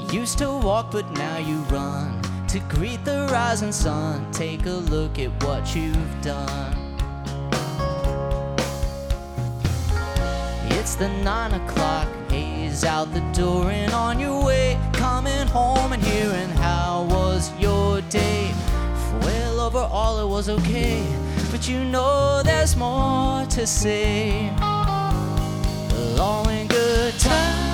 Used to walk, but now you run to greet the rising sun. Take a look at what you've done. It's the 9 o'clock haze out the door and on your way, coming home and hearing how was your day. Well, overall it was okay, but you know there's more to say. Well, all in good time.